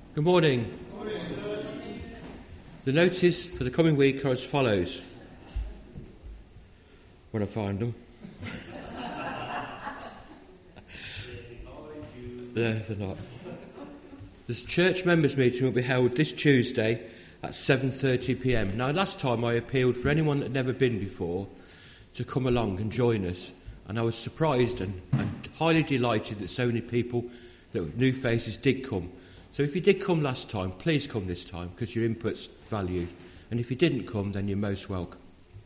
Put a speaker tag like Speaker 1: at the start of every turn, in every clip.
Speaker 1: Good morning. The notice for the coming week are as follows. When I find them. No, they're not. This church members meeting will be held this Tuesday at 7:30 p.m. Now, last time I appealed for anyone that had never been before to come along and join us, and I was surprised and highly delighted that so many people, that new faces, did come. So if you did come last time, please come this time, because your input's valued. And if you didn't come, then you're most welcome.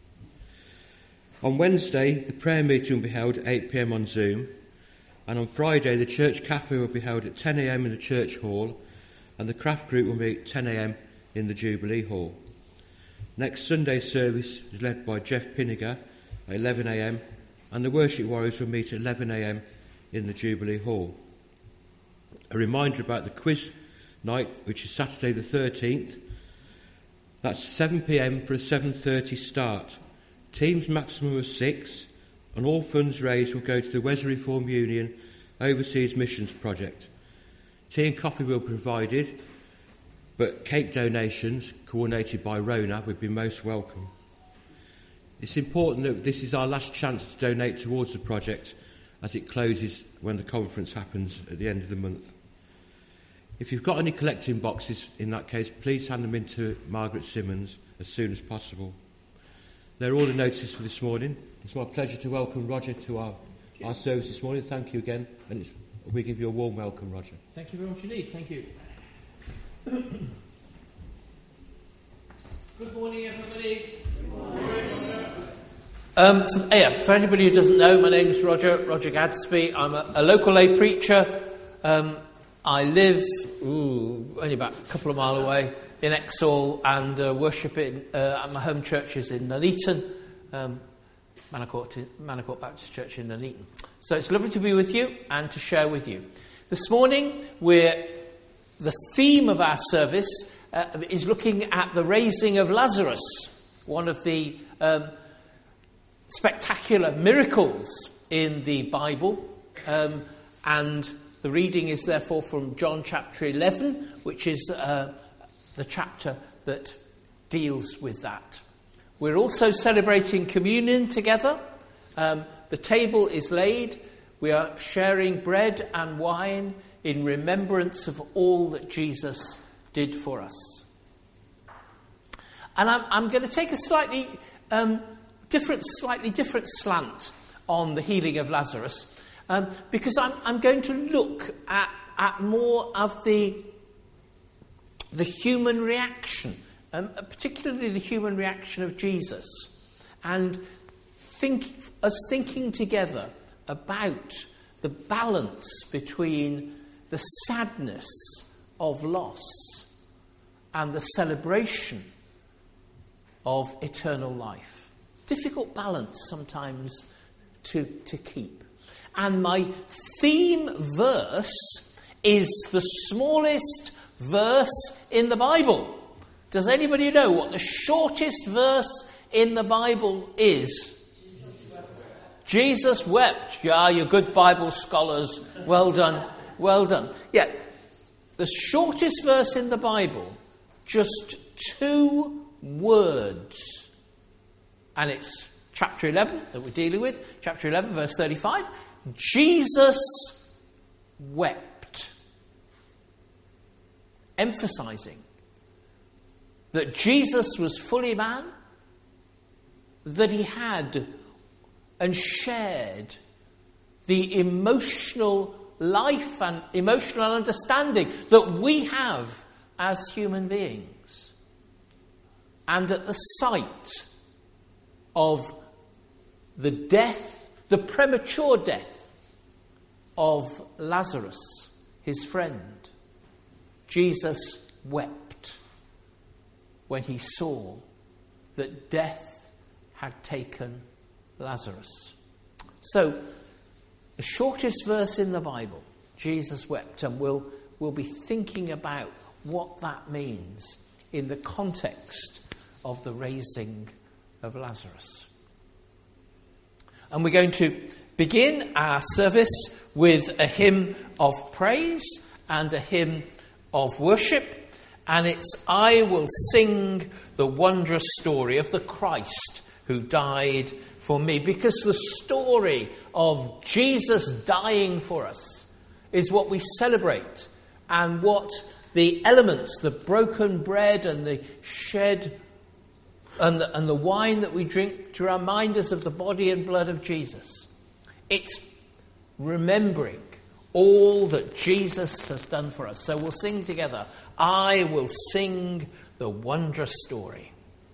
Speaker 1: On Wednesday, the prayer meeting will be held at 8 p.m. on Zoom. And on Friday, the church cafe will be held at 10 a.m. in the church hall. And the craft group will meet at 10 a.m. in the Jubilee Hall. Next Sunday's service is led by Jeff Pinniger at 11 a.m. And the worship warriors will meet at 11 a.m. in the Jubilee Hall. A reminder about the quiz night, which is Saturday the 13th. That's 7 p.m. for a 7:30 start. Teams maximum of 6, and all funds raised will go to the Wesley Reformed Union Overseas Missions Project. Tea and coffee will be provided, but cake donations, coordinated by Rona, would be most welcome. It's important that this is our last chance to donate towards the project, as it closes when the conference happens at the end of the month. If you've got any collecting boxes, in that case, please hand them in to Margaret Simmons as soon as possible. They're all the notices for this morning. It's my pleasure to welcome Roger to our service this morning. Thank you again, and we give you a warm welcome, Roger.
Speaker 2: Thank you very much indeed. Thank you. Good morning, everybody. For anybody who doesn't know, my name's Roger Gadsby. I'm a local lay preacher. I live only about a couple of miles away in Exhall, and worship at my home church is in Nuneaton, Manicourt Baptist Church in Nuneaton. So it's lovely to be with you and to share with you. This morning, the theme of our service is looking at the raising of Lazarus, one of the spectacular miracles in the Bible, and the reading is therefore from John chapter 11, which is the chapter that deals with that. We're also celebrating communion together. The table is laid. We are sharing bread and wine in remembrance of all that Jesus did for us. And I'm going to take a slightly different slant on the healing of Lazarus, because I'm going to look at more of the human reaction, particularly the human reaction of Jesus, and thinking together about the balance between the sadness of loss and the celebration of eternal life. Difficult balance sometimes to keep. And my theme verse is the smallest verse in the Bible. Does anybody know what the shortest verse in the Bible is? Jesus wept. Yeah, you good Bible scholars. Well done. Well done. Yeah, the shortest verse in the Bible, just 2 words. And it's chapter 11 that we're dealing with. Chapter 11, verse 35. Jesus wept. Emphasizing that Jesus was fully man, that he had and shared the emotional life and emotional understanding that we have as human beings. And at the sight of the death, the premature death of Lazarus, his friend, Jesus wept when he saw that death had taken Lazarus. So, the shortest verse in the Bible, Jesus wept, and we'll be thinking about what that means in the context of the raising of Lazarus. And we're going to begin our service with a hymn of praise and a hymn of worship, and it's I will sing the wondrous story of the Christ who died for me. Because the story of Jesus dying for us is what we celebrate, and what the elements, the broken bread and the shed and the wine that we drink to remind us of the body and blood of Jesus. It's remembering all that Jesus has done for us. So we'll sing together, I will sing the wondrous story.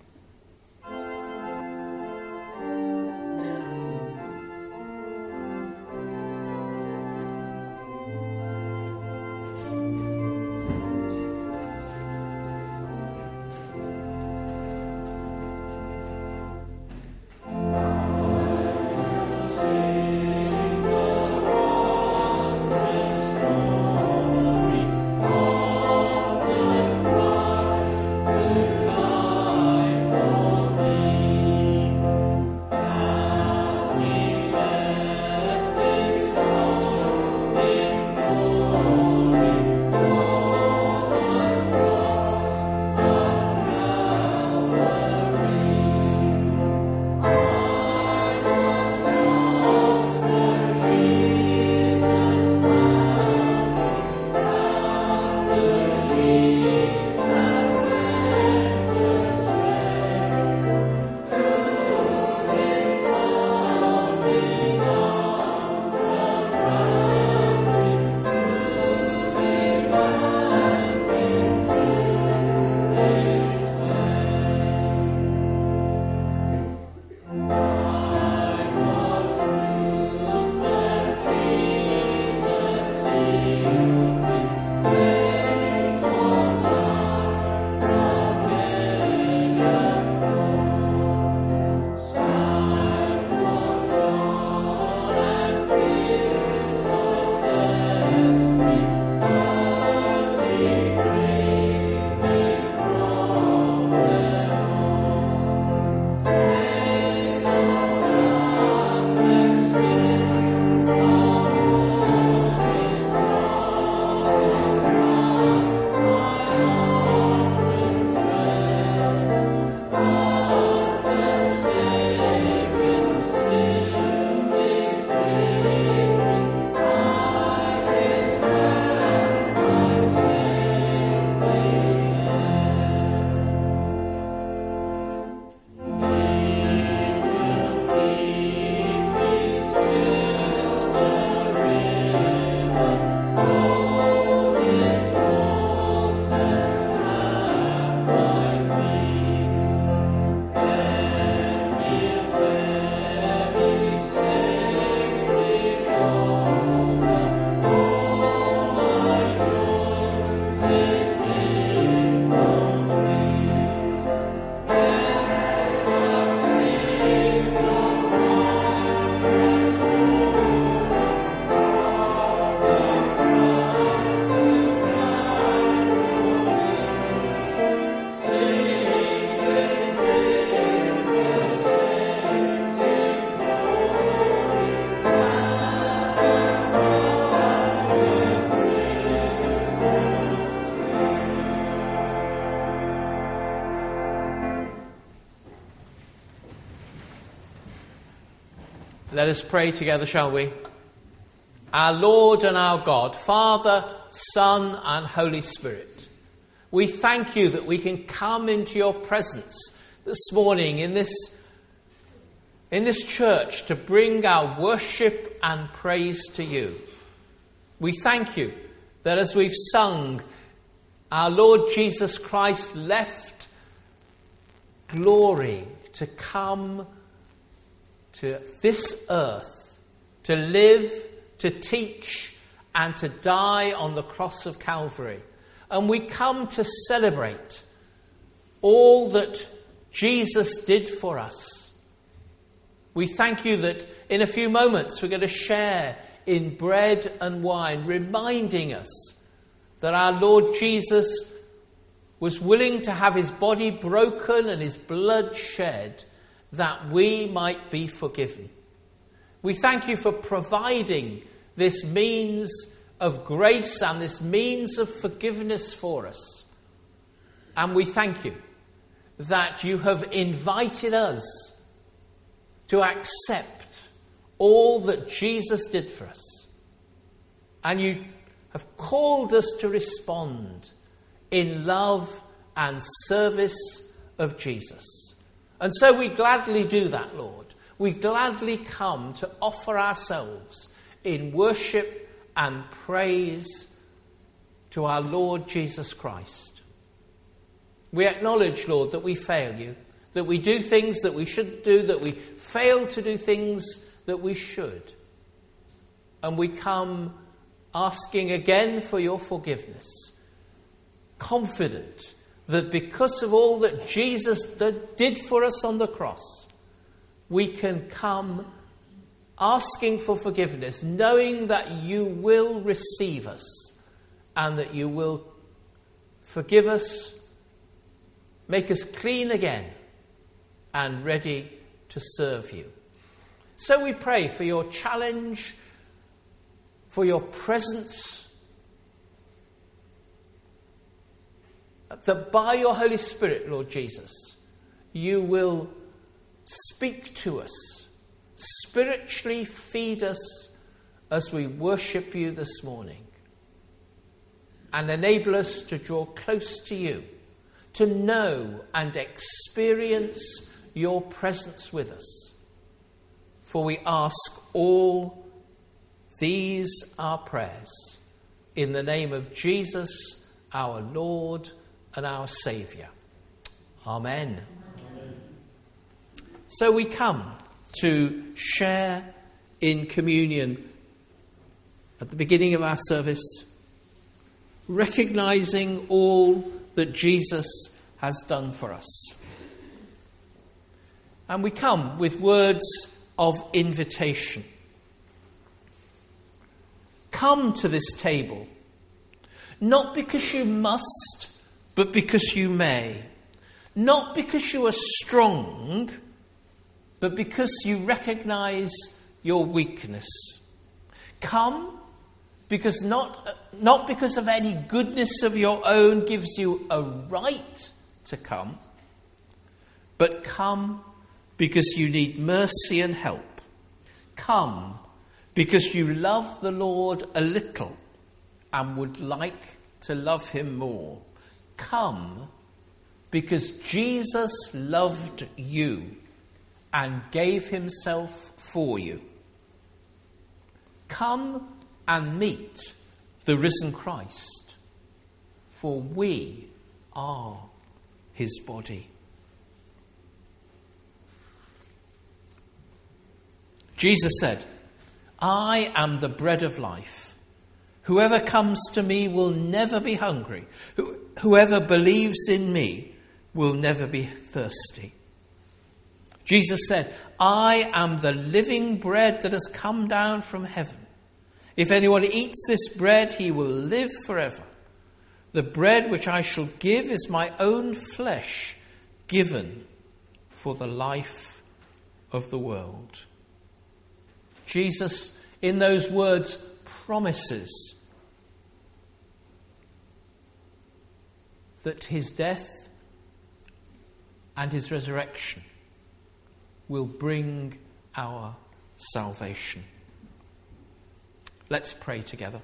Speaker 2: Let us pray together, shall we? Our Lord and our God, Father, Son, and Holy Spirit, we thank you that we can come into your presence this morning in this church to bring our worship and praise to you. We thank you that as we've sung, our Lord Jesus Christ left glory to come to this earth, to live, to teach, and to die on the cross of Calvary. And we come to celebrate all that Jesus did for us. We thank you that in a few moments we're going to share in bread and wine, reminding us that our Lord Jesus was willing to have his body broken and his blood shed that we might be forgiven. We thank you for providing this means of grace and this means of forgiveness for us. And we thank you that you have invited us to accept all that Jesus did for us. And you have called us to respond in love and service of Jesus. And so we gladly do that, Lord. We gladly come to offer ourselves in worship and praise to our Lord Jesus Christ. We acknowledge, Lord, that we fail you, that we do things that we shouldn't do, that we fail to do things that we should. And we come asking again for your forgiveness, confident that because of all that Jesus did for us on the cross, we can come asking for forgiveness, knowing that you will receive us and that you will forgive us, make us clean again and ready to serve you. So we pray for your challenge, for your presence, that by your Holy Spirit, Lord Jesus, you will speak to us, spiritually feed us as we worship you this morning, and enable us to draw close to you, to know and experience your presence with us. For we ask all these our prayers in the name of Jesus, our Lord and our Saviour. Amen. Amen. So we come to share in communion at the beginning of our service, recognizing all that Jesus has done for us. And we come with words of invitation. Come to this table, not because you must, but because you may. Not because you are strong, but because you recognize your weakness. Come because not because of any goodness of your own gives you a right to come, but come because you need mercy and help. Come because you love the Lord a little and would like to love him more. Come because Jesus loved you and gave himself for you. Come and meet the risen Christ, for we are his body. Jesus said, I am the bread of life. Whoever comes to me will never be hungry. Whoever believes in me will never be thirsty. Jesus said, I am the living bread that has come down from heaven. If anyone eats this bread, he will live forever. The bread which I shall give is my own flesh, given for the life of the world. Jesus, in those words, promises that his death and his resurrection will bring our salvation. Let's pray together.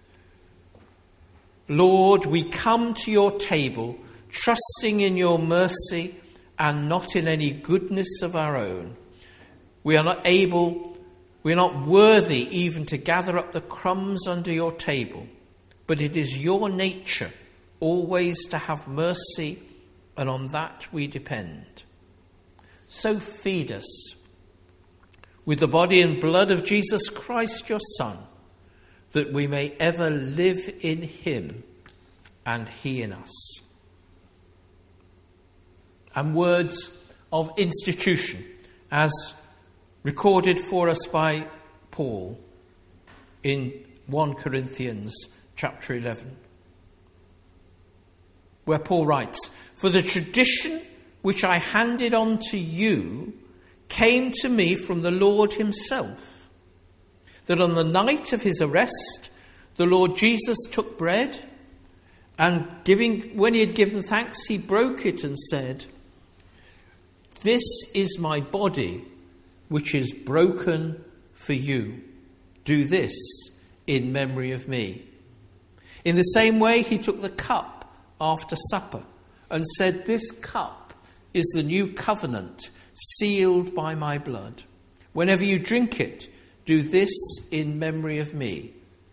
Speaker 2: Lord, we come to your table, trusting in your mercy and not in any goodness of our own. We are not worthy even to gather up the crumbs under your table, but it is your nature always to have mercy, and on that we depend. So feed us with the body and blood of Jesus Christ, your Son, that we may ever live in him and he in us. And words of institution, as recorded for us by Paul in 1 Corinthians chapter 11, where Paul writes, For the tradition which I handed on to you came to me from the Lord himself, that on the night of his arrest, The Lord Jesus took bread, and when he had given thanks, he broke it and said, "This is my body, which is broken for you. Do this in memory of me." In the same way, he took the cup after supper and said, "This cup is the new covenant, sealed by my blood. Whenever you drink it, do this in memory of me.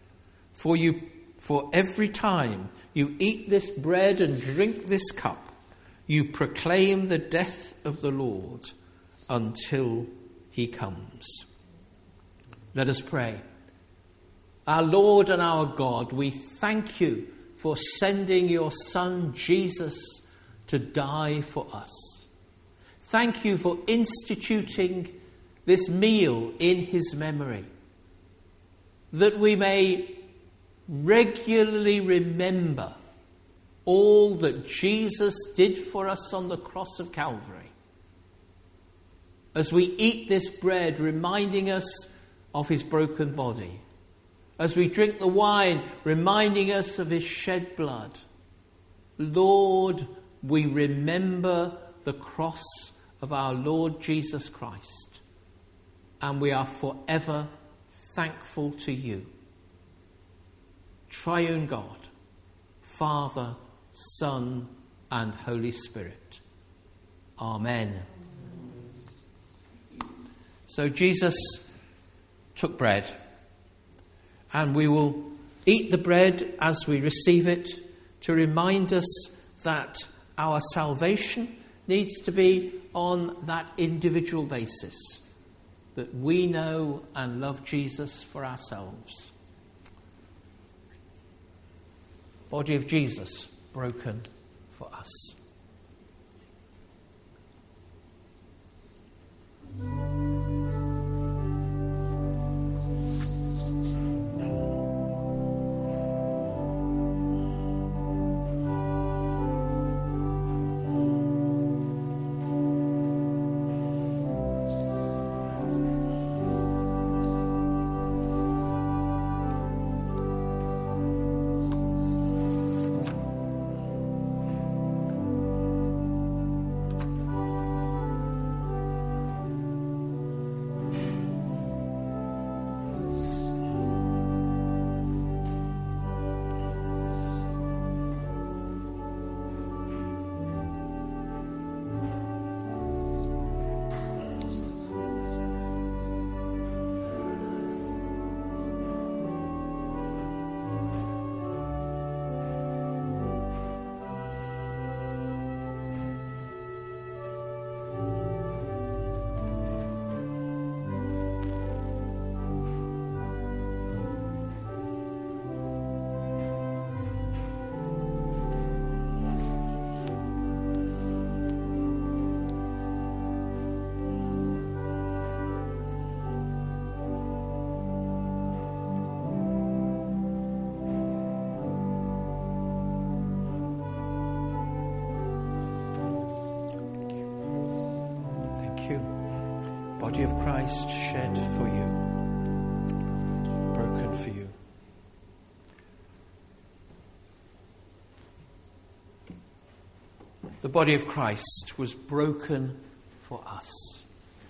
Speaker 2: For every time you eat this bread and drink this cup, you proclaim the death of the Lord until he comes." Let us pray. Our Lord and our God, we thank you for sending your Son Jesus to die for us. Thank you for instituting this meal in his memory, that we may regularly remember all that Jesus did for us on the cross of Calvary. As we eat this bread, reminding us of his broken body. As we drink the wine, reminding us of his shed blood. Lord, we remember the cross of our Lord Jesus Christ, and we are forever thankful to you. Triune God, Father, Son, and Holy Spirit. Amen. So Jesus took bread, and we will eat the bread as we receive it to remind us that our salvation needs to be on that individual basis, that we know and love Jesus for ourselves. Body of Jesus broken for us. Body of Christ shed for you, broken for you. The body of Christ was broken for us.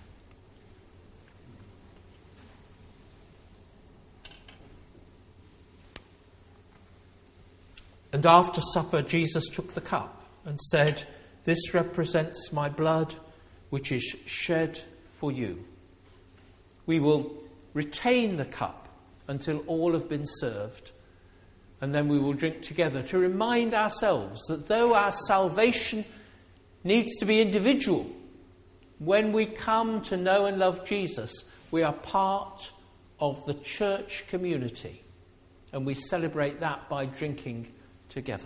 Speaker 2: And after supper, Jesus took the cup and said, "This represents my blood, which is shed for you." We will retain the cup until all have been served, and then we will drink together to remind ourselves that though our salvation needs to be individual, when we come to know and love Jesus, we are part of the church community, and we celebrate that by drinking together.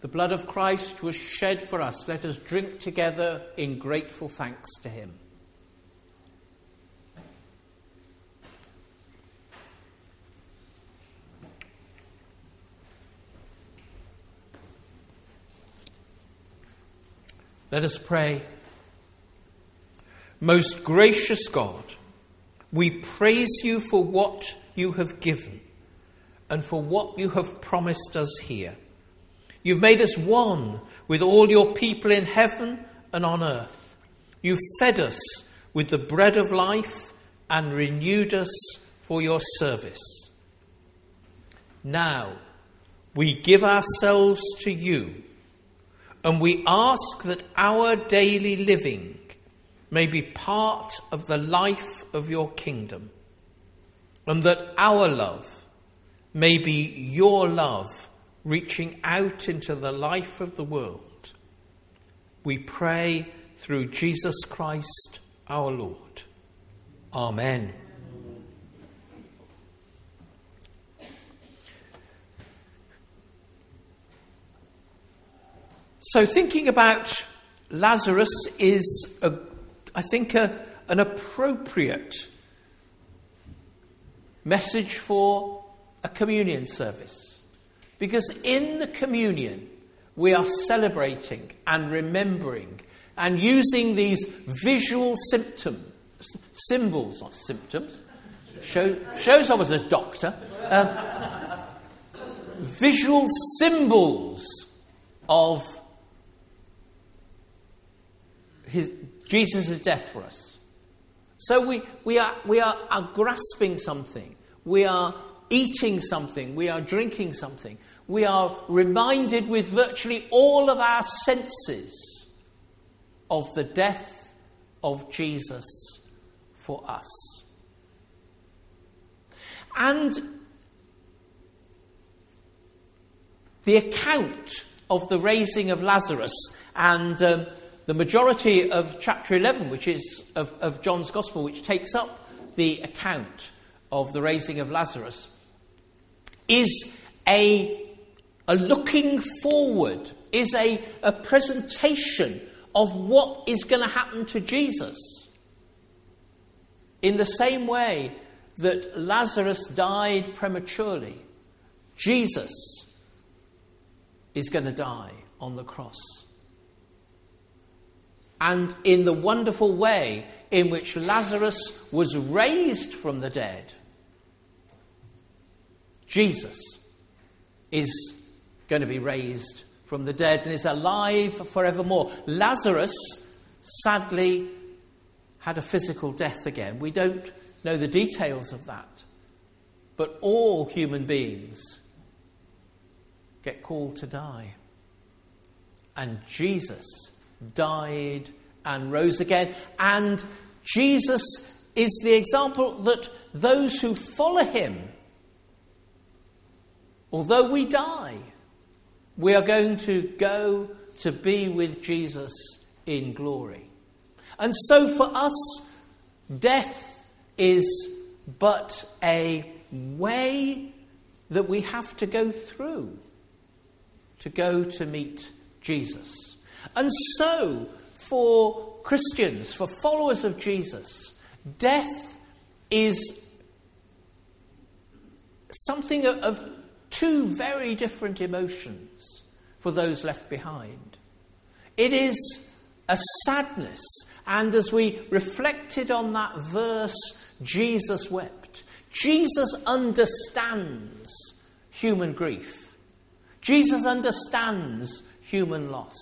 Speaker 2: The blood of Christ was shed for us. Let us drink together in grateful thanks to him. Let us pray. Most gracious God, we praise you for what you have given and for what you have promised us here. You've made us one with all your people in heaven and on earth. You've fed us with the bread of life and renewed us for your service. Now we give ourselves to you, and we ask that our daily living may be part of the life of your kingdom, and that our love may be your love reaching out into the life of the world. We pray through Jesus Christ our Lord. Amen. So thinking about Lazarus is, I think, an appropriate message for a communion service. Because in the communion, we are celebrating and remembering and using these visual symbols, not symptoms, shows I was a doctor, visual symbols of Jesus' death for us. So we are grasping something. We are eating something. We are drinking something. We are reminded with virtually all of our senses of the death of Jesus for us. And the account of the raising of Lazarus and the majority of chapter 11, which is of John's Gospel, which takes up the account of the raising of Lazarus, is a looking forward, is a presentation of what is going to happen to Jesus. In the same way that Lazarus died prematurely, Jesus is going to die on the cross. And in the wonderful way in which Lazarus was raised from the dead, Jesus is going to be raised from the dead and is alive forevermore. Lazarus, sadly, had a physical death again. We don't know the details of that. But all human beings get called to die. And Jesus died and rose again. And Jesus is the example that those who follow him, although we die, we are going to go to be with Jesus in glory. And so for us, death is but a way that we have to go through to go to meet Jesus. And so, for Christians, for followers of Jesus, death is something of two very different emotions for those left behind. It is a sadness, and as we reflected on that verse, Jesus wept. Jesus understands human grief. Jesus understands human loss.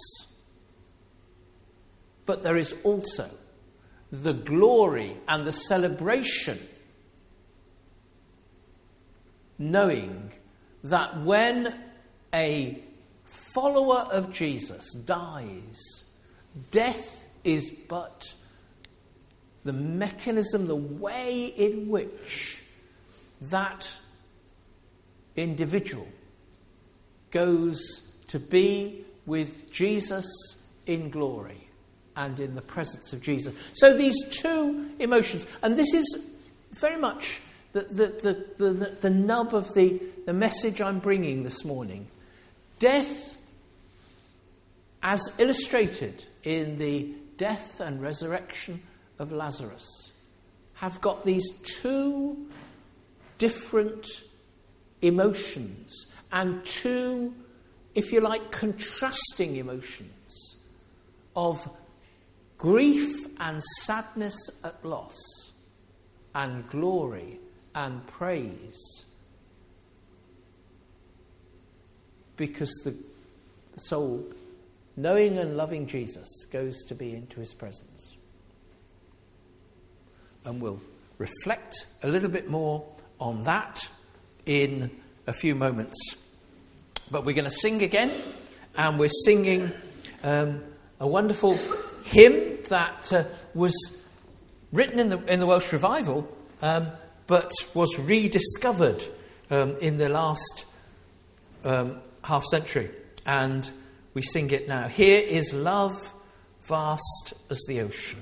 Speaker 2: But there is also the glory and the celebration, knowing that when a follower of Jesus dies, death is but the mechanism, the way in which that individual goes to be with Jesus in glory and in the presence of Jesus. So these two emotions, and this is very much the nub of the message I'm bringing this morning. Death as illustrated in the death and resurrection of Lazarus, have got these two different emotions and two, if you like, contrasting emotions of grief and sadness at loss and glory and praise, because the soul, knowing and loving Jesus, goes to be into his presence. And we'll reflect a little bit more on that in a few moments. But we're going to sing again, and we're singing a wonderful hymn that was written in the Welsh Revival, but was rediscovered in the last half century, and we sing it now. Here is love vast as the ocean.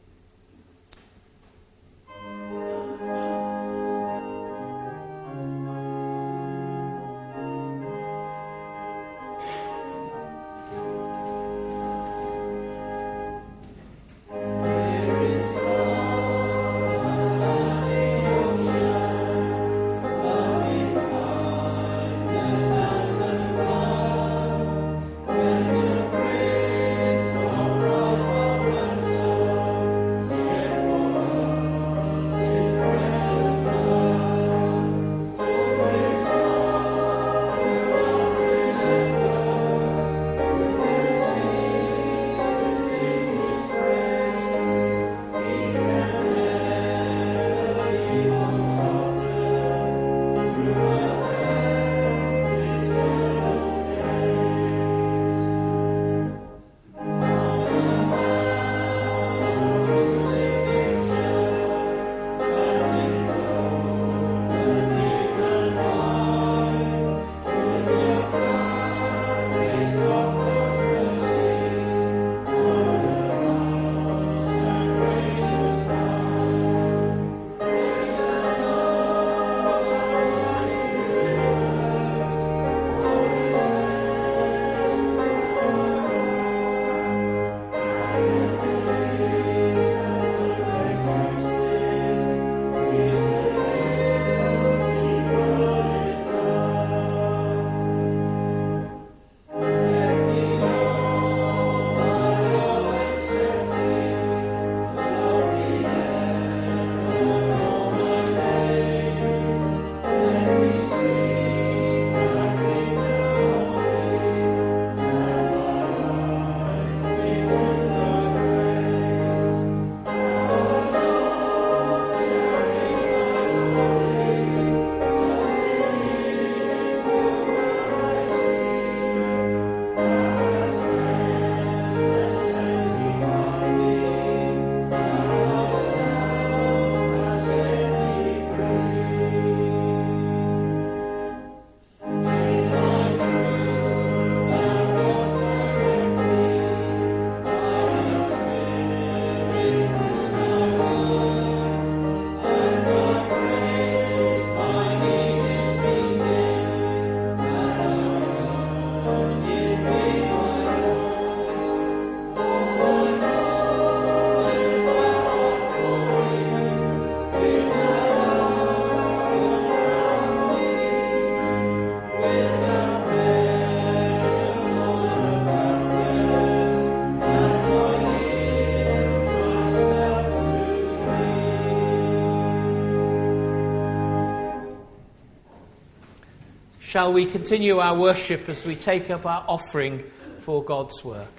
Speaker 2: Shall we continue our worship as we take up our offering for God's work?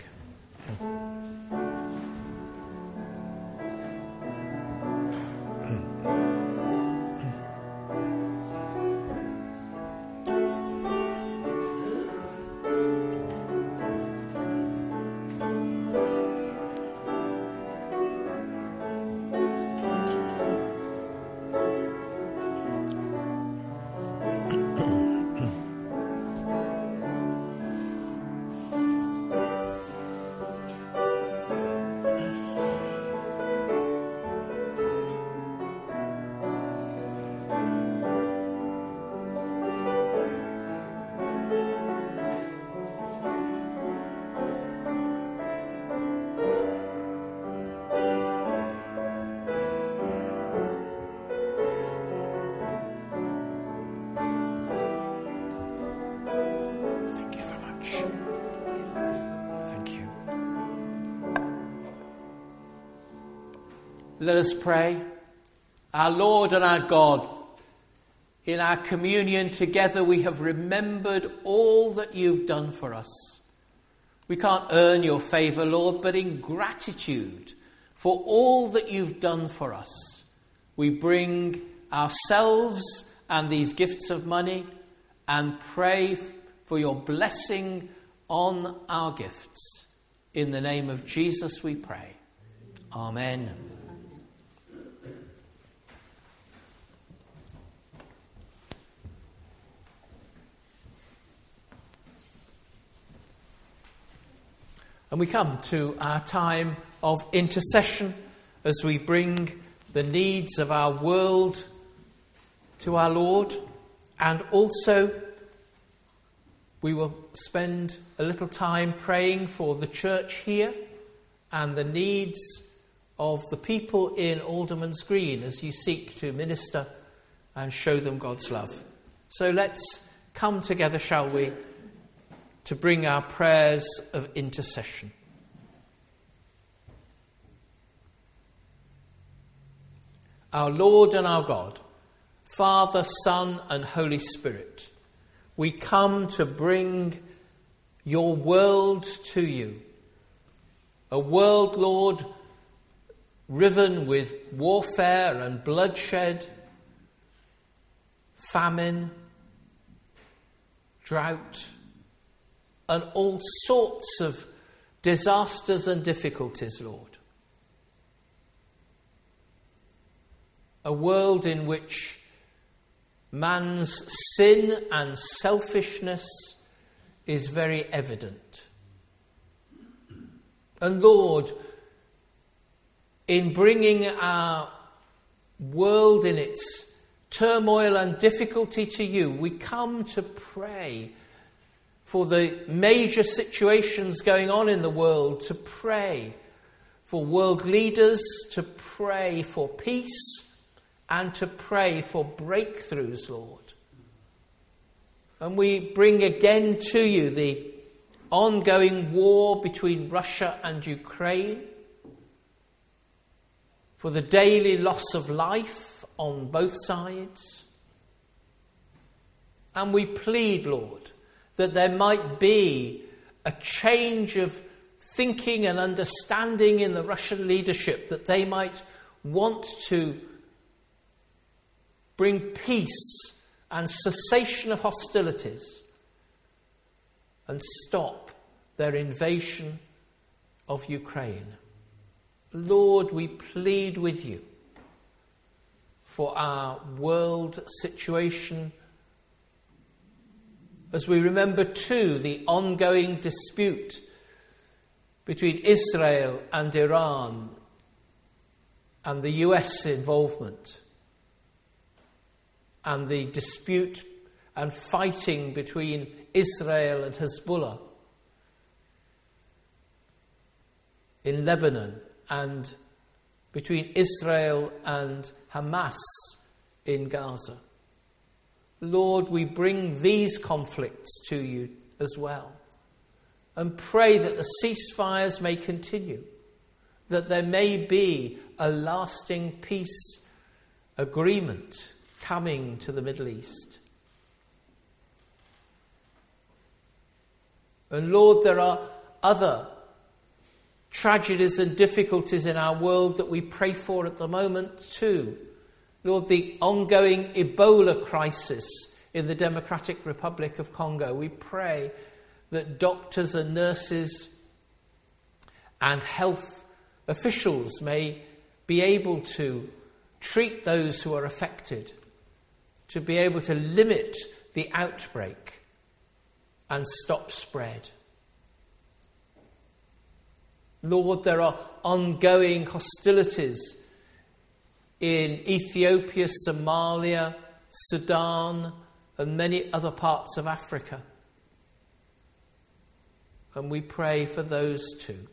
Speaker 2: Let us pray. Our Lord and our God, in our communion together we have remembered all that you've done for us. We can't earn your favour, Lord, but in gratitude for all that you've done for us, we bring ourselves and these gifts of money and pray for your blessing on our gifts. In the name of Jesus we pray. Amen. And we come to our time of intercession as we bring the needs of our world to our Lord, and also we will spend a little time praying for the church here and the needs of the people in Alderman's Green as you seek to minister and show them God's love. So let's come together, shall we, to bring our prayers of intercession. Our Lord and our God, Father, Son, and Holy Spirit, we come to bring your world to you. A world, Lord, riven with warfare and bloodshed, famine, drought, and all sorts of disasters and difficulties, Lord. A world in which man's sin and selfishness is very evident. And Lord, in bringing our world in its turmoil and difficulty to you, we come to pray for the major situations going on in the world, to pray for world leaders, to pray for peace, and to pray for breakthroughs, Lord. And we bring again to you the ongoing war between Russia and Ukraine, for the daily loss of life on both sides. And we plead, Lord, that there might be a change of thinking and understanding in the Russian leadership, that they might want to bring peace and cessation of hostilities and stop their invasion of Ukraine. Lord, we plead with you for our world situation, as we remember too the ongoing dispute between Israel and Iran and the US involvement, and the dispute and fighting between Israel and Hezbollah in Lebanon, and between Israel and Hamas in Gaza. Lord, we bring these conflicts to you as well, and pray that the ceasefires may continue, that there may be a lasting peace agreement coming to the Middle East. And Lord, there are other tragedies and difficulties in our world that we pray for at the moment too. Lord, the ongoing Ebola crisis in the Democratic Republic of Congo. We pray that doctors and nurses and health officials may be able to treat those who are affected, to be able to limit the outbreak and stop spread. Lord, there are ongoing hostilities in Ethiopia, Somalia, Sudan, and many other parts of Africa. And we pray for those too.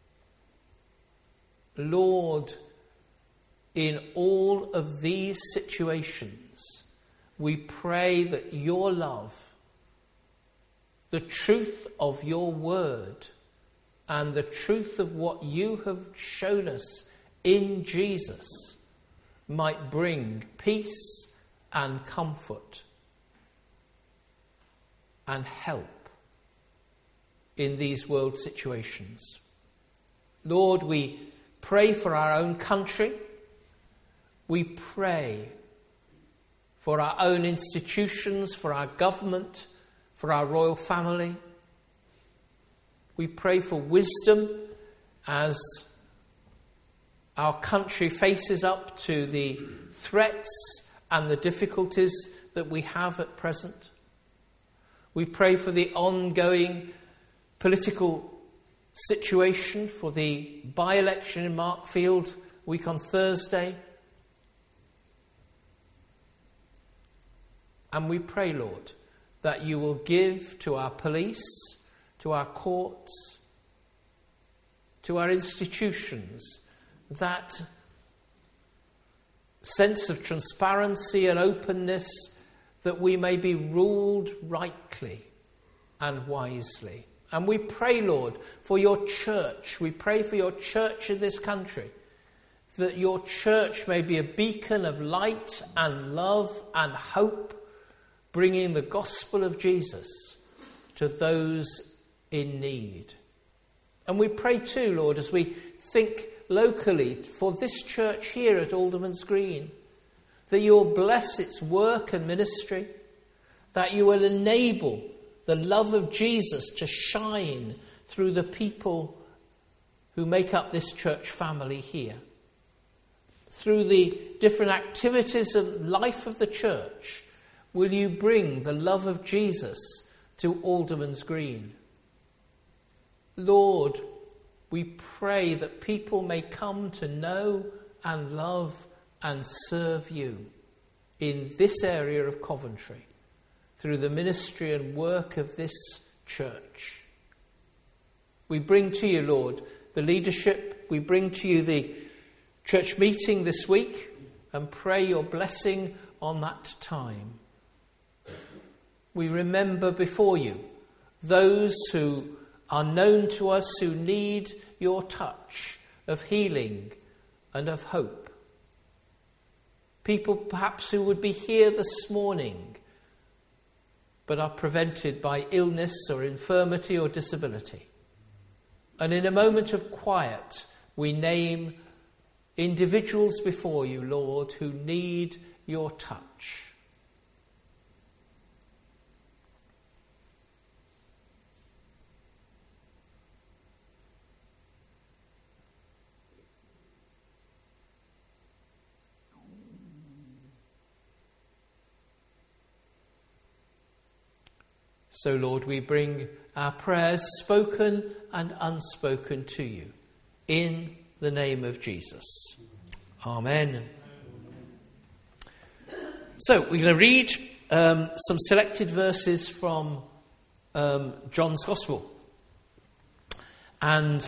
Speaker 2: Lord, in all of these situations, we pray that your love, the truth of your word, and the truth of what you have shown us in Jesus might bring peace and comfort and help in these world situations. Lord, we pray for our own country. We pray for our own institutions, for our government, for our royal family. We pray for wisdom as our country faces up to the threats and the difficulties that we have at present. We pray for the ongoing political situation, for the by-election in Markfield week on Thursday. And we pray, Lord, that you will give to our police, to our courts, to our institutions, that sense of transparency and openness, that we may be ruled rightly and wisely. And we pray, Lord, for your church. We pray for your church in this country, that your church may be a beacon of light and love and hope, bringing the gospel of Jesus to those in need. And we pray too, Lord, as we think locally for this church here at Alderman's Green, that you will bless its work and ministry, that you will enable the love of Jesus to shine through the people who make up this church family here. Through the different activities of life of the church, will you bring the love of Jesus to Alderman's Green? Lord, we pray that people may come to know and love and serve you in this area of Coventry through the ministry and work of this church. We bring to you, Lord, the leadership. We bring to you the church meeting this week and pray your blessing on that time. We remember before you those who are known to us who need your touch of healing and of hope. People perhaps who would be here this morning but are prevented by illness or infirmity or disability. And in a moment of quiet, we name individuals before you, Lord, who need your touch. So, Lord, we bring our prayers, spoken and unspoken, to you, in the name of Jesus. Amen. So, we're going to read some selected verses from John's Gospel. And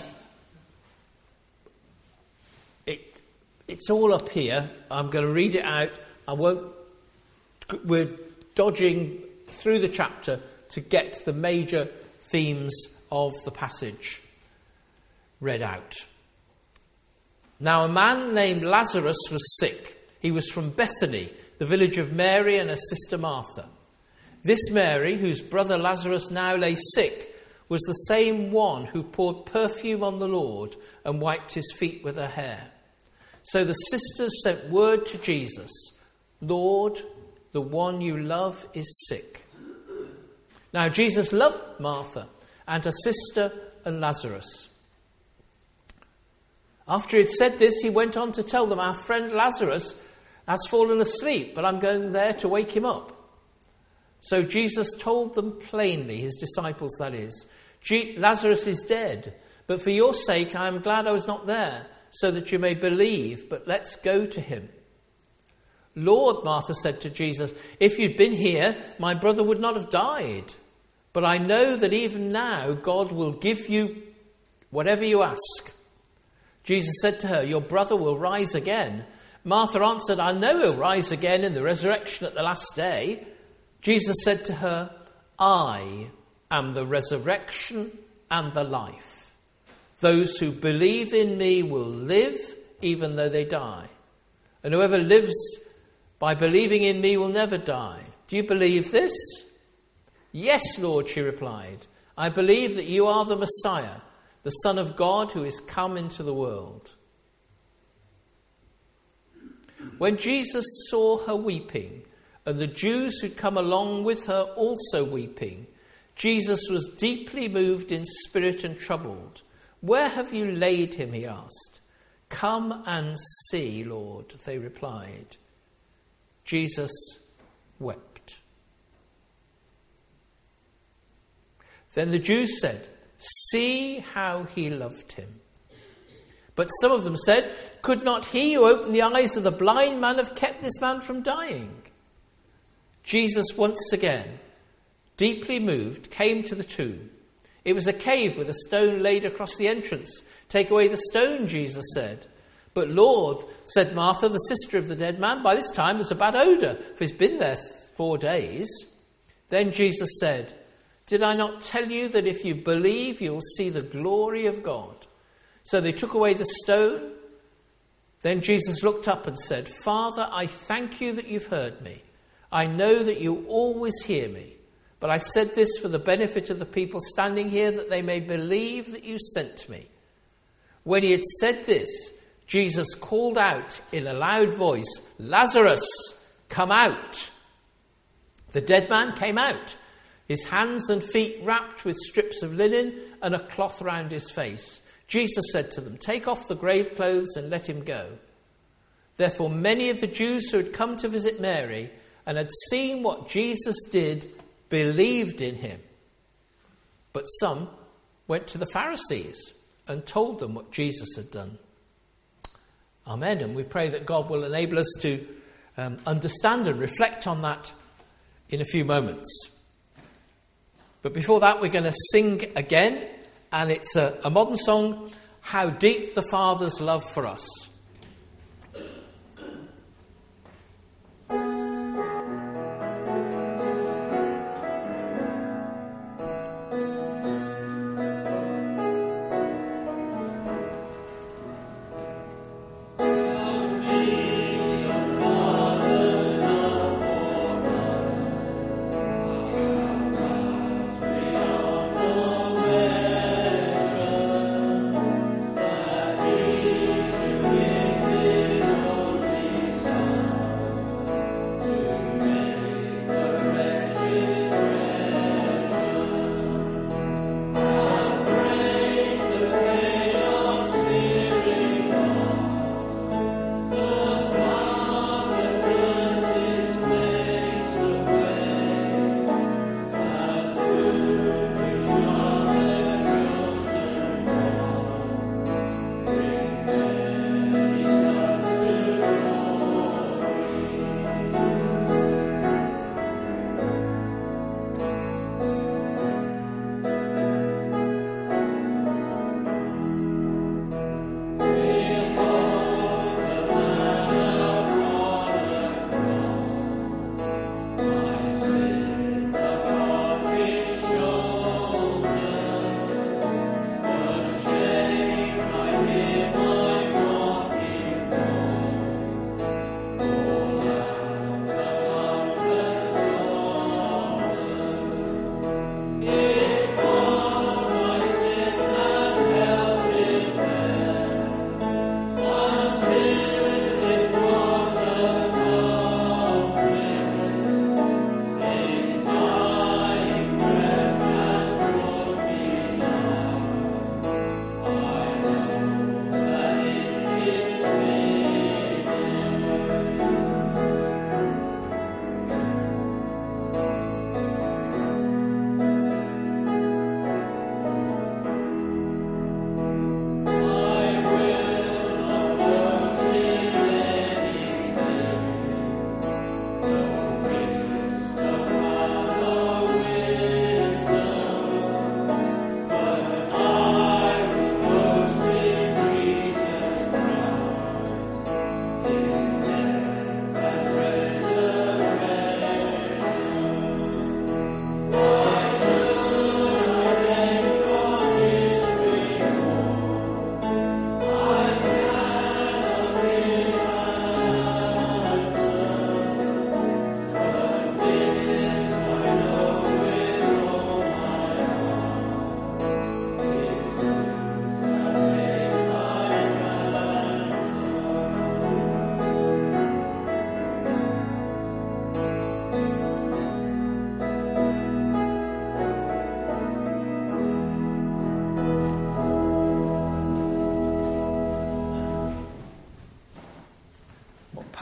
Speaker 2: it's all up here. I'm going to read it out. We're dodging through the chapter to get the major themes of the passage read out. Now a man named Lazarus was sick. He was from Bethany, the village of Mary and her sister Martha. This Mary, whose brother Lazarus now lay sick, was the same one who poured perfume on the Lord and wiped his feet with her hair. So the sisters sent word to Jesus, "Lord, the one you love is sick." Now Jesus loved Martha and her sister and Lazarus. After he had said this, he went on to tell them, "Our friend Lazarus has fallen asleep, but I'm going there to wake him up." So Jesus told them plainly, his disciples that is, "Lazarus is dead, but for your sake I am glad I was not there, so that you may believe, but let's go to him." "Lord," Martha said to Jesus, "if you'd been here, my brother would not have died. But I know that even now God will give you whatever you ask." Jesus said to her, "Your brother will rise again." Martha answered, "I know he'll rise again in the resurrection at the last day." Jesus said to her, "I am the resurrection and the life. Those who believe in me will live even though they die. And whoever lives by believing in me will never die. Do you believe this?" "Yes, Lord," she replied. "I believe that you are the Messiah, the Son of God who is come into the world." When Jesus saw her weeping, and the Jews who'd come along with her also weeping, Jesus was deeply moved in spirit and troubled. "Where have you laid him?" he asked. "Come and see, Lord," they replied. Jesus wept. Then the Jews said, "See how he loved him." But some of them said, "Could not he who opened the eyes of the blind man have kept this man from dying?" Jesus, once again, deeply moved, came to the tomb. It was a cave with a stone laid across the entrance. "Take away the stone," Jesus said. "But Lord," said Martha, the sister of the dead man, "by this time there's a bad odour, for he's been there 4 days." Then Jesus said, "Did I not tell you that if you believe, you'll see the glory of God?" So they took away the stone. Then Jesus looked up and said, "Father, I thank you that you've heard me. I know that you always hear me. But I said this for the benefit of the people standing here, that they may believe that you sent me." When he had said this, Jesus called out in a loud voice, "Lazarus, come out." The dead man came out, his hands and feet wrapped with strips of linen and a cloth round his face. Jesus said to them, "Take off the grave clothes and let him go." Therefore many of the Jews who had come to visit Mary and had seen what Jesus did believed in him. But some went to the Pharisees and told them what Jesus had done. Amen. And we pray that God will enable us to understand and reflect on that in a few moments. But before that, we're going to sing again, and it's a modern song, "How Deep the Father's Love for Us."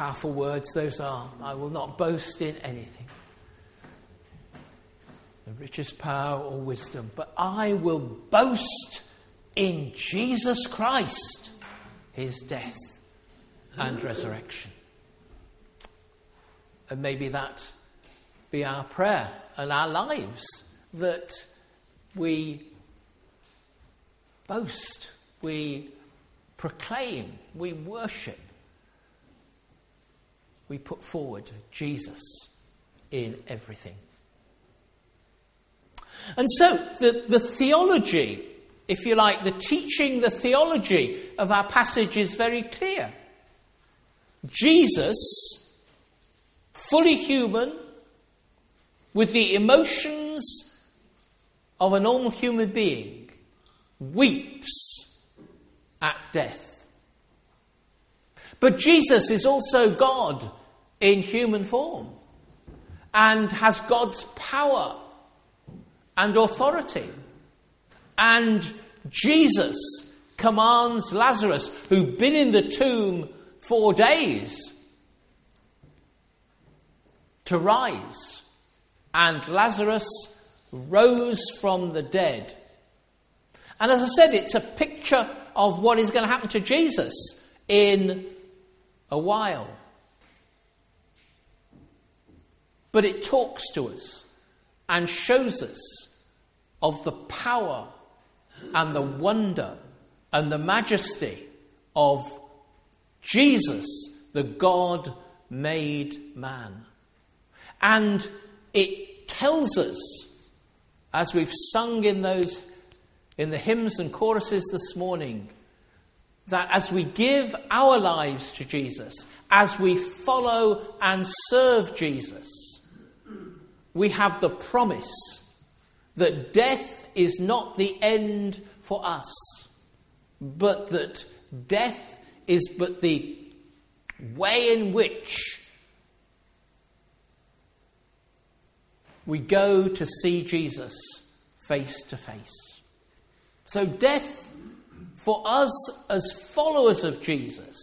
Speaker 2: Powerful words those are. I will not boast in anything, the richest power or wisdom, but I will boast in Jesus Christ, his death and resurrection. And maybe that be our prayer and our lives, that we boast, we proclaim, we worship, we put forward Jesus in everything. And so the theology, if you like, the teaching, the theology of our passage is very clear. Jesus, fully human, with the emotions of a normal human being, weeps at death. But Jesus is also God in human form and has God's power and authority. And Jesus commands Lazarus, who'd been in the tomb 4 days, to rise. And Lazarus rose from the dead. And as I said, it's a picture of what is going to happen to Jesus in a while. But it talks to us and shows us of the power and the wonder and the majesty of Jesus, the God-made man. And it tells us, as we've sung in the hymns and choruses this morning, that as we give our lives to Jesus, as we follow and serve Jesus, we have the promise that death is not the end for us, but that death is but the way in which we go to see Jesus face to face. So death, for us as followers of Jesus,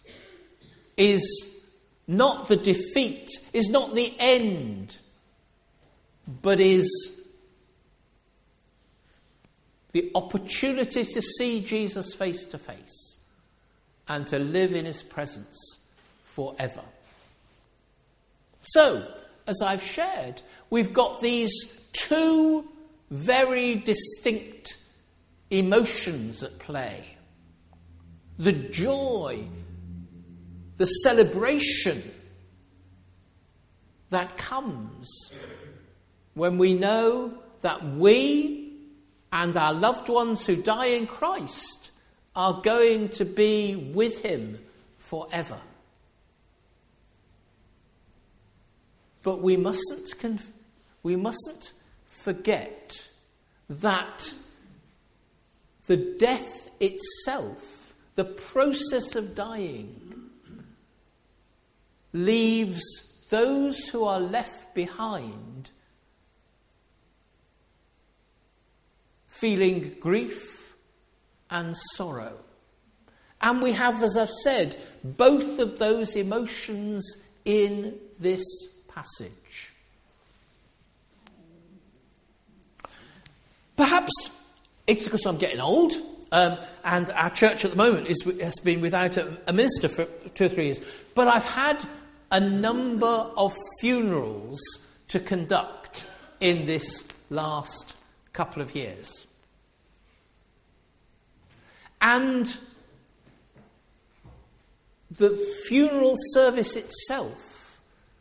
Speaker 2: is not the defeat, is not the end, but is the opportunity to see Jesus face to face and to live in his presence forever. So, as I've shared, we've got these two very distinct emotions at play. The joy, the celebration that comes when we know that we and our loved ones who die in Christ are going to be with him forever. But we mustn't forget that the death itself, the process of dying, leaves those who are left behind feeling grief and sorrow. And we have, as I've said, both of those emotions in this passage. Perhaps it's because I'm getting old, and our church at the moment has been without a minister for 2 or 3 years. But I've had a number of funerals to conduct in this last couple of years. And the funeral service itself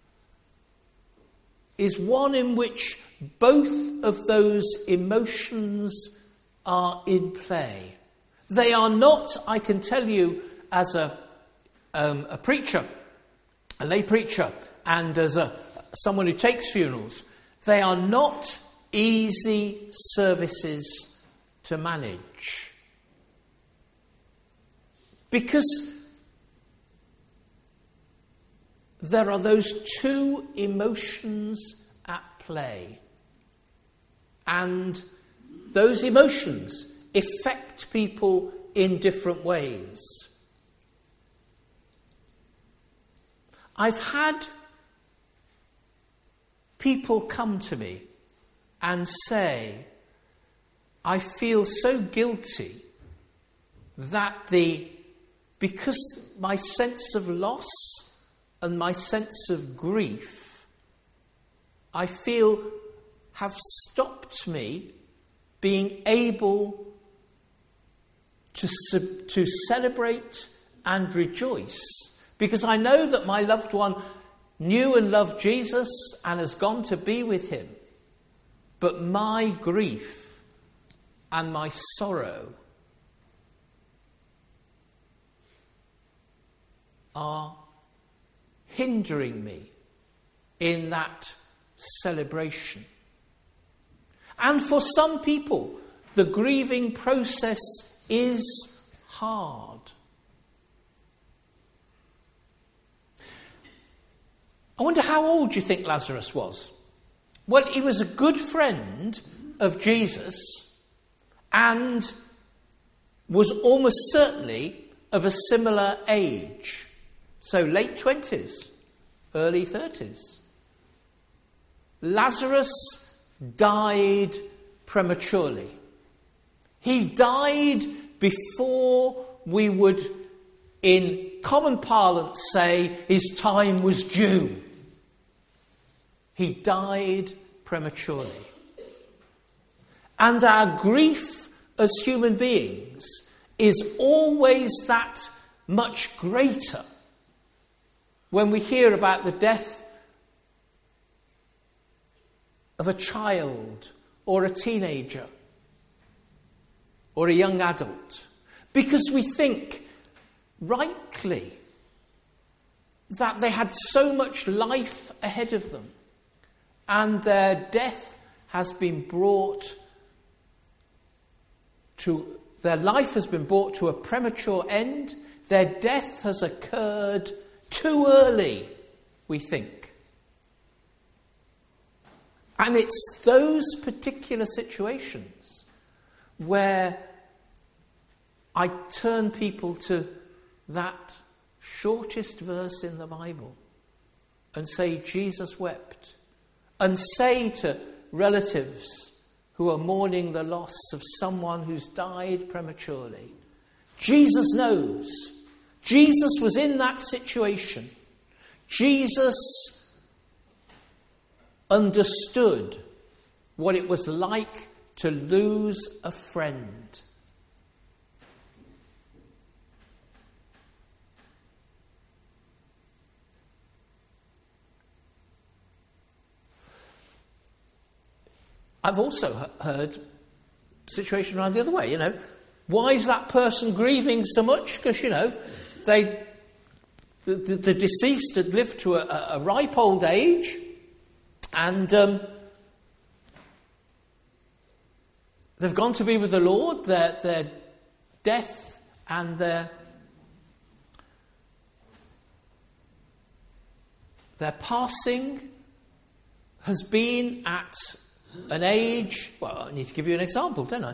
Speaker 2: is one in which both of those emotions are in play. They are not, I can tell you, as a preacher, a lay preacher, and as someone who takes funerals, they are not easy services to manage. Because there are those two emotions at play. And those emotions affect people in different ways. I've had people come to me and say, I feel so guilty that because my sense of loss and my sense of grief, I feel have stopped me being able to celebrate and rejoice, because I know that my loved one knew and loved Jesus and has gone to be with him. But my grief and my sorrow are hindering me in that celebration. And for some people, the grieving process is hard. I wonder how old you think Lazarus was. Well, he was a good friend of Jesus and was almost certainly of a similar age. So late 20s, early 30s. Lazarus died prematurely. He died before we would, in common parlance, say his time was due. He died prematurely. And our grief as human beings is always that much greater when we hear about the death of a child or a teenager or a young adult, because we think rightly that they had so much life ahead of them and their life has been brought to a premature end. Their death has occurred too early, we think. And it's those particular situations where I turn people to that shortest verse in the Bible and say, Jesus wept. And say to relatives who are mourning the loss of someone who's died prematurely, Jesus knows. Jesus was in that situation. Jesus understood what it was like to lose a friend. I've also heard a situation around the other way, Why is that person grieving so much? Because, the deceased had lived to a ripe old age and they've gone to be with the Lord. Their death and their passing has been at an age, well, I need to give you an example, don't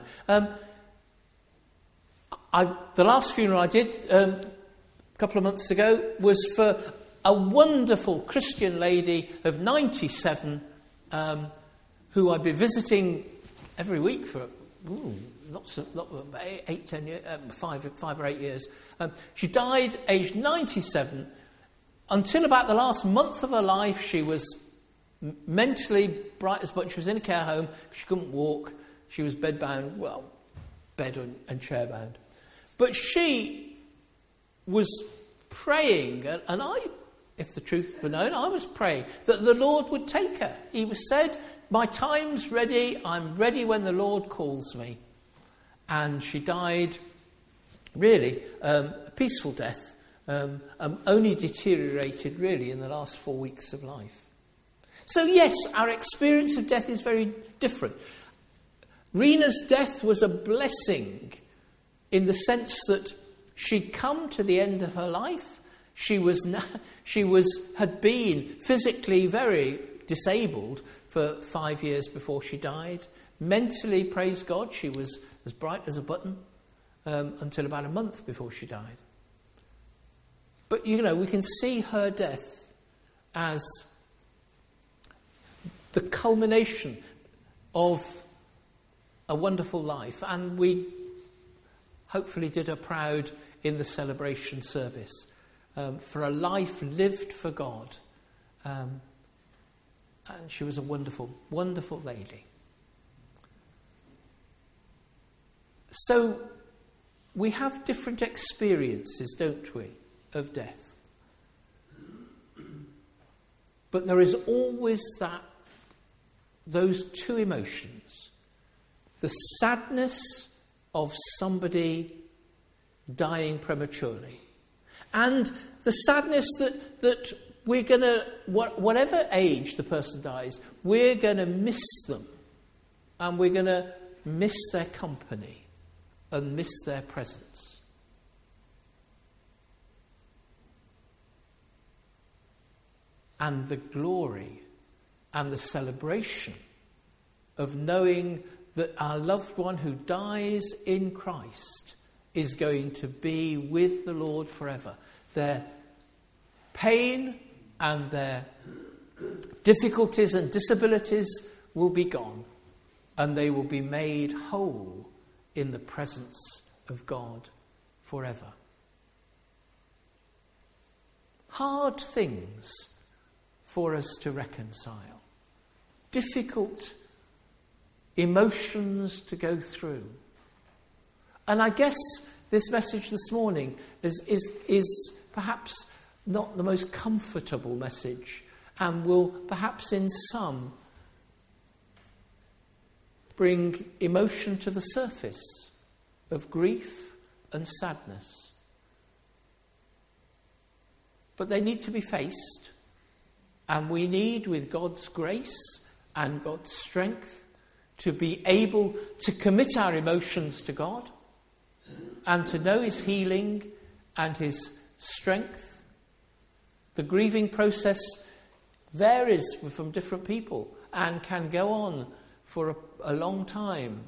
Speaker 2: I? The last funeral I did a couple of months ago was for a wonderful Christian lady of 97 who I'd been visiting every week for 5 or 8 years. She died aged 97. Until about the last month of her life, she was mentally bright as much. She was in a care home. She couldn't walk. She was bedbound, bed and chair-bound. But she was praying, and I, if the truth were known, I was praying that the Lord would take her. He was said, my time's ready. I'm ready when the Lord calls me. And she died, really, a peaceful death, only deteriorated, really, in the last 4 weeks of life. So yes, our experience of death is very different. Rena's death was a blessing in the sense that she'd come to the end of her life. She had been physically very disabled for 5 years before she died. Mentally, praise God, she was as bright as a button until about a month before she died. But, we can see her death as the culmination of a wonderful life. And we hopefully did her proud in the celebration service for a life lived for God. And she was a wonderful, wonderful lady. So we have different experiences, don't we, of death. But there is always those two emotions. The sadness of somebody dying prematurely. And the sadness that we're going to, whatever age the person dies, we're going to miss them. And we're going to miss their company and miss their presence. And the glory and the celebration of knowing that our loved one who dies in Christ is going to be with the Lord forever. Their pain and their difficulties and disabilities will be gone, and they will be made whole in the presence of God forever. Hard things for us to reconcile. Difficult emotions to go through. And I guess this message this morning is perhaps not the most comfortable message, and will perhaps in some bring emotion to the surface of grief and sadness. But they need to be faced, and we need, with God's grace and God's strength, to be able to commit our emotions to God and to know His healing and His strength. The grieving process varies from different people and can go on for a long time.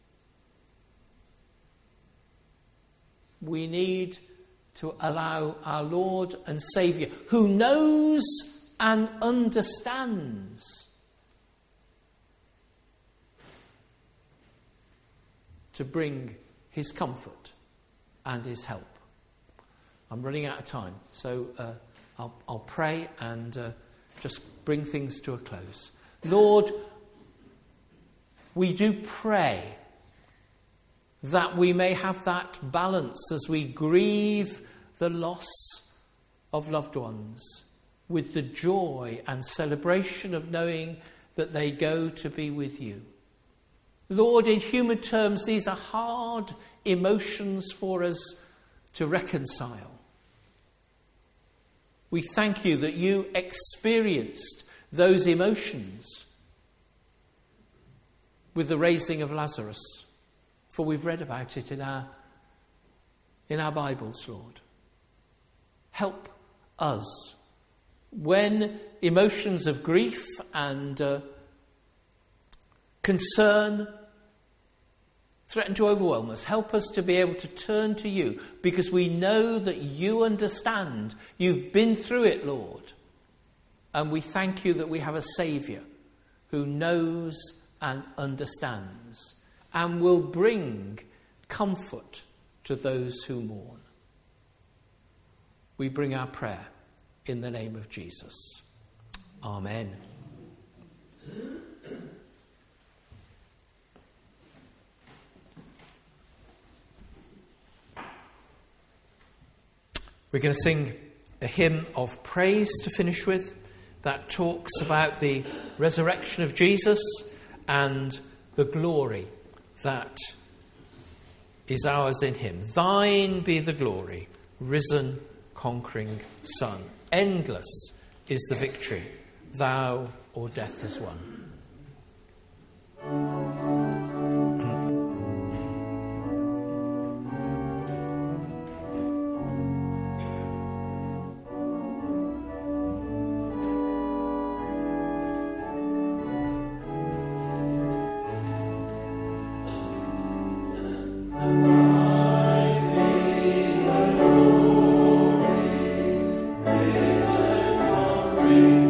Speaker 2: We need to allow our Lord and Saviour, who knows and understands, to bring His comfort and His help. I'm running out of time, so I'll pray and just bring things to a close. Lord, we do pray that we may have that balance as we grieve the loss of loved ones, with the joy and celebration of knowing that they go to be with you. Lord, in human terms, these are hard emotions for us to reconcile. We thank you that you experienced those emotions with the raising of Lazarus, for we've read about it in our Bibles, Lord. Help us when emotions of grief and concern threaten to overwhelm us. Help us to be able to turn to you, because we know that you understand. You've been through it, Lord. And we thank you that we have a Saviour who knows and understands and will bring comfort to those who mourn. We bring our prayer in the name of Jesus. Amen. We're going to sing a hymn of praise to finish with that talks about the resurrection of Jesus and the glory that is ours in him. Thine be the glory, risen, conquering Son. Endless is the victory thou or death has won.
Speaker 3: Praise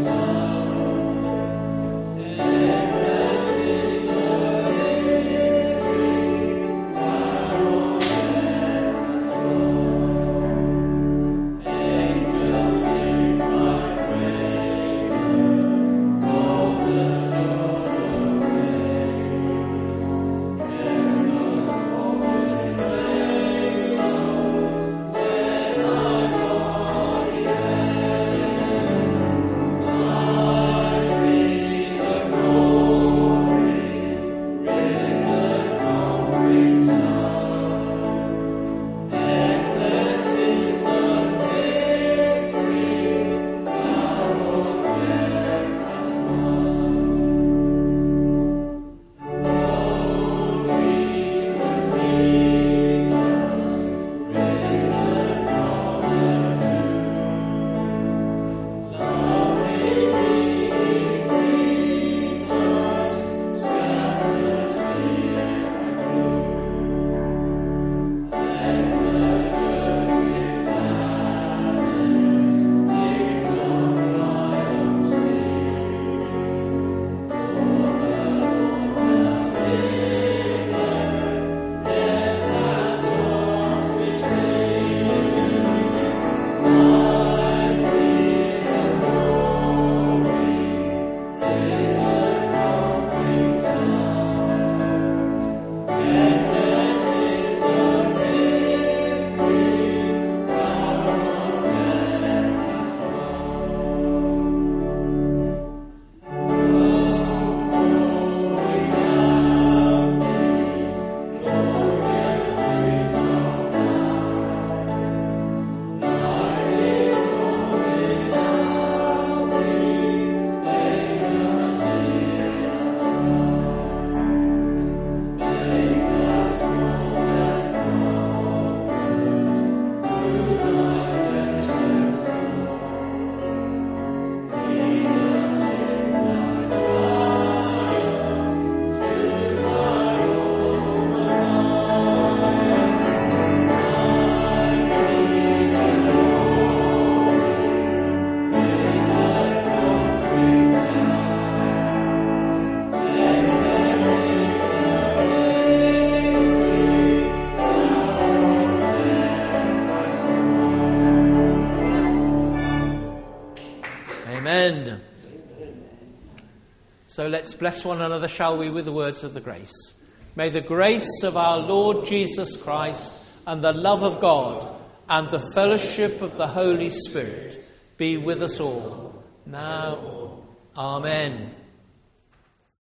Speaker 2: So let's bless one another, shall we, with the words of the grace. May the grace of our Lord Jesus Christ and the love of God and the fellowship of the Holy Spirit be with us all. Now, Amen.